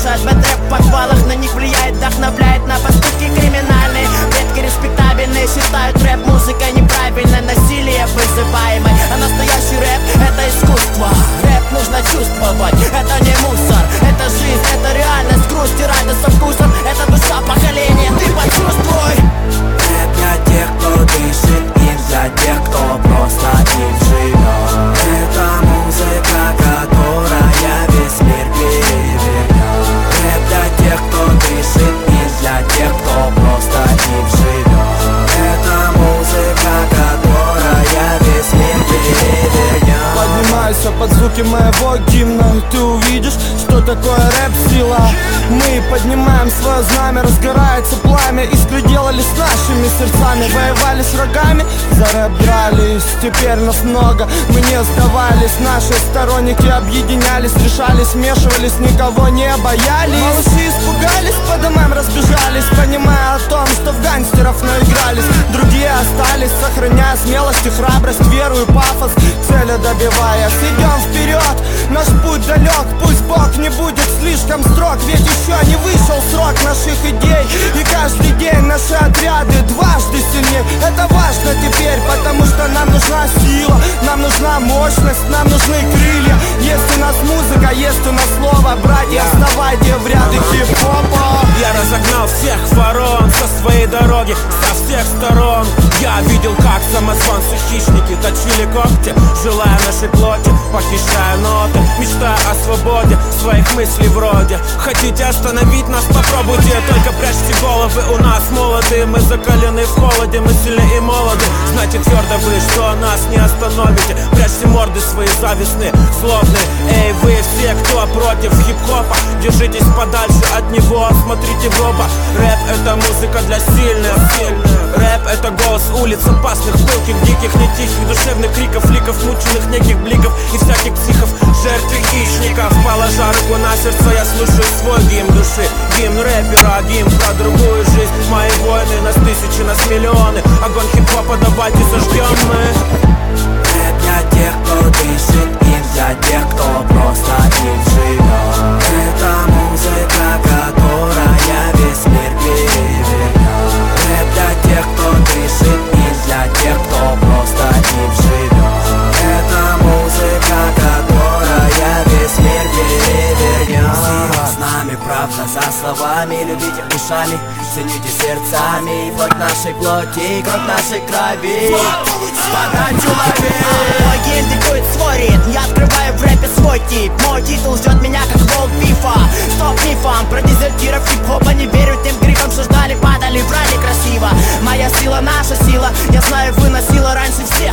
слушают бэт-рэп в подвалах. На них влияет, вдохновляет на поступки криминальные. Предки респектабельные считают рэп музыкой неправильной, насилие вызываемой. А настоящий рэп — это искусство. Рэп нужно чувствовать, это не мусор. Это жизнь, это реальность, грусть и радость со вкусом. Это душа поколения, ты почувствуй. Рэп для тех, кто дышит им, для тех, кто просто им живет. Это музыка, которая весь мир перевернет. Рэп для тех, кто дышит им, для тех, кто просто им живет. Это музыка, которая весь мир перевернет. Поднимайся под звуки моего гимна, и ты увидишь, что такое рэп-сила. Мы поднимаем свое знамя, разгорается пламя. Искры делали с нашими сердцами, воевали с врагами, за рэп дрались. Теперь нас много, мы не сдавались. Наши сторонники объединялись, решались, смешивались, никого не боялись. Малыши испугались, по домам разбежались, понимая о том, что в гангстеров наигрались. Другие остались, сохраняя смелость и храбрость, веру и пафос, цели добиваясь. Идем вперед, наш путь далек, пусть Бог не будет слишком строг. Ведь еще не вышел срок наших идей, и каждый день наши отряды дважды сильнее. Это важно теперь, потому что нам нужна сила, нам нужна мощность, нам нужны крылья. Есть у нас музыка, есть у нас слово. Братья, вставайте в ряды хип-хопа. Я разогнал всех ворон со своей дороги, со всех сторон. Я видел, как самозванцы хищники точили когти, желая нашей плоти, похищая ноты, мечтая о свободе своих мыслей вроде. Хотите остановить нас, попробуйте, только прячьте головы, у нас молодые. Мы закалены в холоде, мы сильны и молоды. Знаете твердо вы, что нас не остановите. Прячьте морды свои завистные, злобные. Эй, вы все, кто против хип-хопа, держитесь подальше от него, смотрите в оба. Рэп — это музыка для сильных. Рэп — это голос улиц, опасных, пылких, диких, не тихих, душевных криков, ликов, мученых неких бликов и всяких психов, жертв и хищников. Положа руку на сердце, я слушаю свой гимн души, гимн рэпера, гимн про другую жизнь. Мои войны, нас тысячи, нас миллионы. Огонь хип-хопа давайте зажгем мы. Рэп для тех, кто дышит им, для тех, кто просто им живет. Это музыка, которая весь мир перевернет. Рэп для тех, кто дышит им, для тех, кто просто им живет. Это музыка, которая весь мир перевернет. Сила с нами, правда за словами. Любите ушами, цените сердцами. Плоть нашей плоти, кровь нашей крови. Подачу лови. Мой гель диктует свой ритм, я открываю в рэпе свой тип. Мой титул ждет меня как волк бифа. Стоп мифам, про дезертиров хип-хопа не верю тем грифам, что ждали, падали, врали красиво. Моя сила, наша сила, я знаю, выносила раньше всех.